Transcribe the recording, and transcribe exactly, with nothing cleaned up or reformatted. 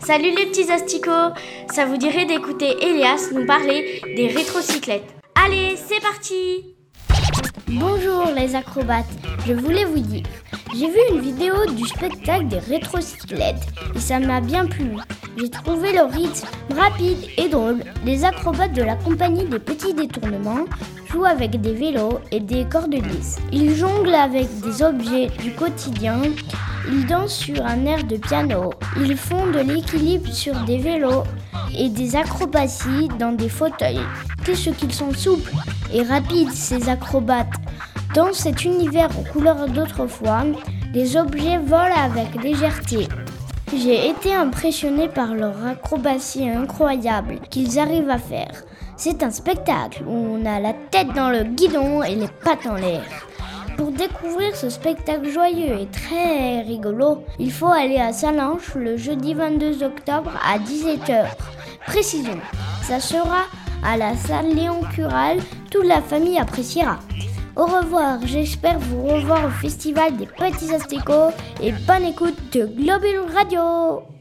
Salut les petits asticots, ça vous dirait d'écouter Elias nous parler des rétrocyclettes. Allez, c'est parti! Bonjour les acrobates, je voulais vous dire, j'ai vu une vidéo du spectacle des rétrocyclettes et ça m'a bien plu. J'ai trouvé le rythme rapide et drôle. Les acrobates de la compagnie des petits détournements jouent avec des vélos et des cordes lisses. Ils jonglent avec des objets du quotidien. Ils dansent sur un air de piano. Ils font de l'équilibre sur des vélos et des acrobaties dans des fauteuils. Qu'est-ce qu'ils sont souples et rapides ces acrobates. Dans cet univers aux couleurs d'autrefois, les objets volent avec légèreté. J'ai été impressionnée par leur acrobatie incroyable qu'ils arrivent à faire. C'est un spectacle où on a la tête dans le guidon et les pattes en l'air. Pour découvrir ce spectacle joyeux et très rigolo, il faut aller à Sallanches le jeudi vingt-deux octobre à dix-sept heures. Précision, ça sera à la salle Léon Cural, toute la famille appréciera. Au revoir, j'espère vous revoir au festival des petits asticots et bonne écoute de Globule Radio.